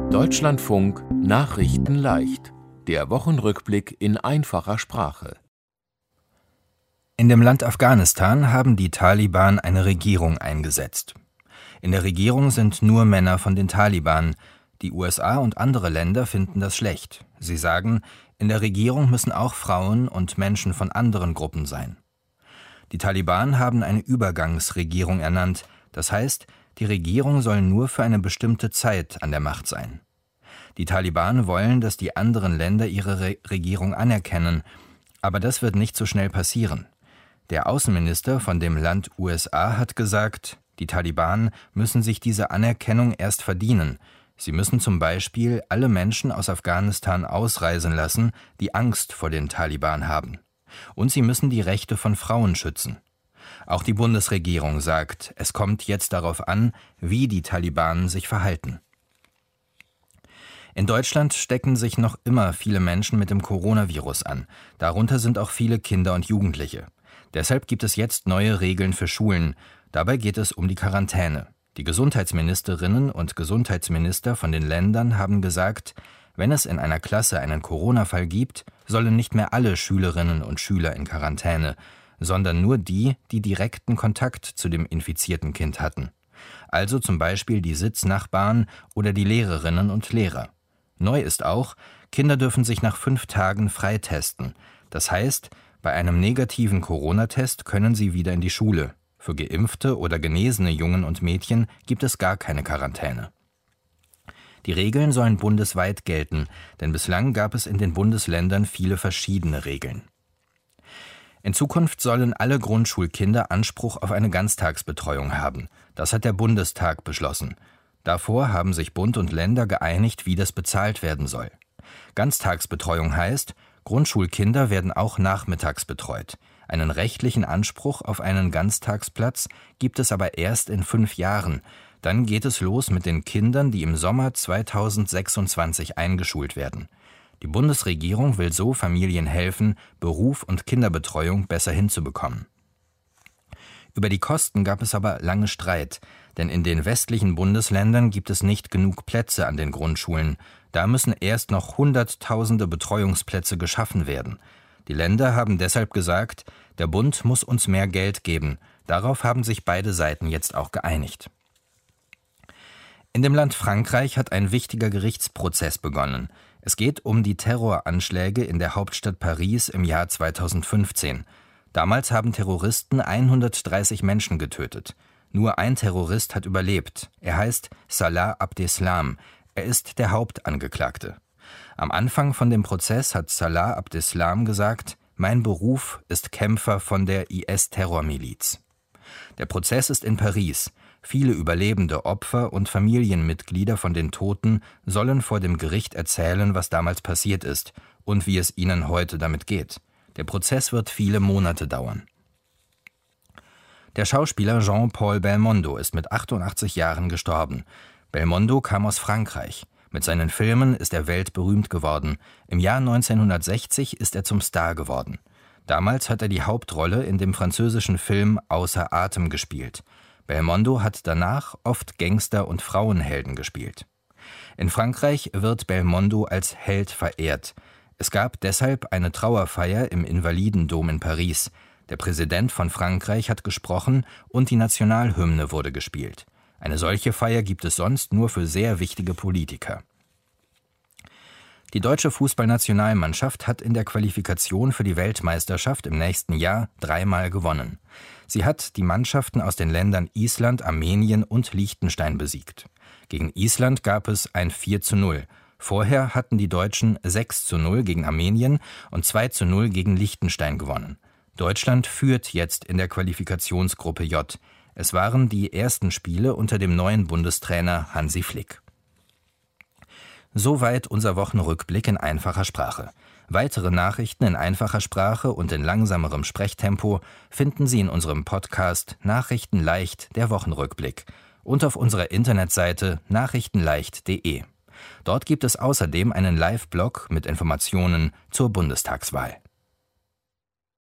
Deutschlandfunk Nachrichten leicht. Der Wochenrückblick in einfacher Sprache. In dem Land Afghanistan haben die Taliban eine Regierung eingesetzt. In der Regierung sind nur Männer von den Taliban. Die USA und andere Länder finden das schlecht. Sie sagen, in der Regierung müssen auch Frauen und Menschen von anderen Gruppen sein. Die Taliban haben eine Übergangsregierung ernannt. Das heißt, die Regierung soll nur für eine bestimmte Zeit an der Macht sein. Die Taliban wollen, dass die anderen Länder ihre Regierung anerkennen, aber das wird nicht so schnell passieren. Der Außenminister von dem Land USA hat gesagt, die Taliban müssen sich diese Anerkennung erst verdienen. Sie müssen zum Beispiel alle Menschen aus Afghanistan ausreisen lassen, die Angst vor den Taliban haben. Und sie müssen die Rechte von Frauen schützen. Auch die Bundesregierung sagt, es kommt jetzt darauf an, wie die Taliban sich verhalten. In Deutschland stecken sich noch immer viele Menschen mit dem Coronavirus an. Darunter sind auch viele Kinder und Jugendliche. Deshalb gibt es jetzt neue Regeln für Schulen. Dabei geht es um die Quarantäne. Die Gesundheitsministerinnen und Gesundheitsminister von den Ländern haben gesagt, wenn es in einer Klasse einen Corona-Fall gibt, sollen nicht mehr alle Schülerinnen und Schüler in Quarantäne, sondern nur die, die direkten Kontakt zu dem infizierten Kind hatten. Also zum Beispiel die Sitznachbarn oder die Lehrerinnen und Lehrer. Neu ist auch, Kinder dürfen sich nach 5 Tagen freitesten. Das heißt, bei einem negativen Corona-Test können sie wieder in die Schule. Für geimpfte oder genesene Jungen und Mädchen gibt es gar keine Quarantäne. Die Regeln sollen bundesweit gelten, denn bislang gab es in den Bundesländern viele verschiedene Regeln. In Zukunft sollen alle Grundschulkinder Anspruch auf eine Ganztagsbetreuung haben. Das hat der Bundestag beschlossen. Davor haben sich Bund und Länder geeinigt, wie das bezahlt werden soll. Ganztagsbetreuung heißt, Grundschulkinder werden auch nachmittags betreut. Einen rechtlichen Anspruch auf einen Ganztagsplatz gibt es aber erst in 5 Jahren. Dann geht es los mit den Kindern, die im Sommer 2026 eingeschult werden. Die Bundesregierung will so Familien helfen, Beruf und Kinderbetreuung besser hinzubekommen. Über die Kosten gab es aber lange Streit, denn in den westlichen Bundesländern gibt es nicht genug Plätze an den Grundschulen. Da müssen erst noch Hunderttausende Betreuungsplätze geschaffen werden. Die Länder haben deshalb gesagt, der Bund muss uns mehr Geld geben. Darauf haben sich beide Seiten jetzt auch geeinigt. In dem Land Frankreich hat ein wichtiger Gerichtsprozess begonnen. Es geht um die Terroranschläge in der Hauptstadt Paris im Jahr 2015. Damals haben Terroristen 130 Menschen getötet. Nur ein Terrorist hat überlebt. Er heißt Salah Abdeslam. Er ist der Hauptangeklagte. Am Anfang von dem Prozess hat Salah Abdeslam gesagt, mein Beruf ist Kämpfer von der IS-Terrormiliz. Der Prozess ist in Paris. Viele überlebende Opfer und Familienmitglieder von den Toten sollen vor dem Gericht erzählen, was damals passiert ist und wie es ihnen heute damit geht. Der Prozess wird viele Monate dauern. Der Schauspieler Jean-Paul Belmondo ist mit 88 Jahren gestorben. Belmondo kam aus Frankreich. Mit seinen Filmen ist er weltberühmt geworden. Im Jahr 1960 ist er zum Star geworden. Damals hat er die Hauptrolle in dem französischen Film Außer Atem gespielt. Belmondo hat danach oft Gangster und Frauenhelden gespielt. In Frankreich wird Belmondo als Held verehrt. Es gab deshalb eine Trauerfeier im Invalidendom in Paris. Der Präsident von Frankreich hat gesprochen und die Nationalhymne wurde gespielt. Eine solche Feier gibt es sonst nur für sehr wichtige Politiker. Die deutsche Fußballnationalmannschaft hat in der Qualifikation für die Weltmeisterschaft im nächsten Jahr 3-mal gewonnen. Sie hat die Mannschaften aus den Ländern Island, Armenien und Liechtenstein besiegt. Gegen Island gab es ein 4:0. Vorher hatten die Deutschen 6:0 gegen Armenien und 2:0 gegen Liechtenstein gewonnen. Deutschland führt jetzt in der Qualifikationsgruppe J. Es waren die ersten Spiele unter dem neuen Bundestrainer Hansi Flick. Soweit unser Wochenrückblick in einfacher Sprache. Weitere Nachrichten in einfacher Sprache und in langsamerem Sprechtempo finden Sie in unserem Podcast Nachrichten leicht, der Wochenrückblick und auf unserer Internetseite nachrichtenleicht.de. Dort gibt es außerdem einen Live-Blog mit Informationen zur Bundestagswahl.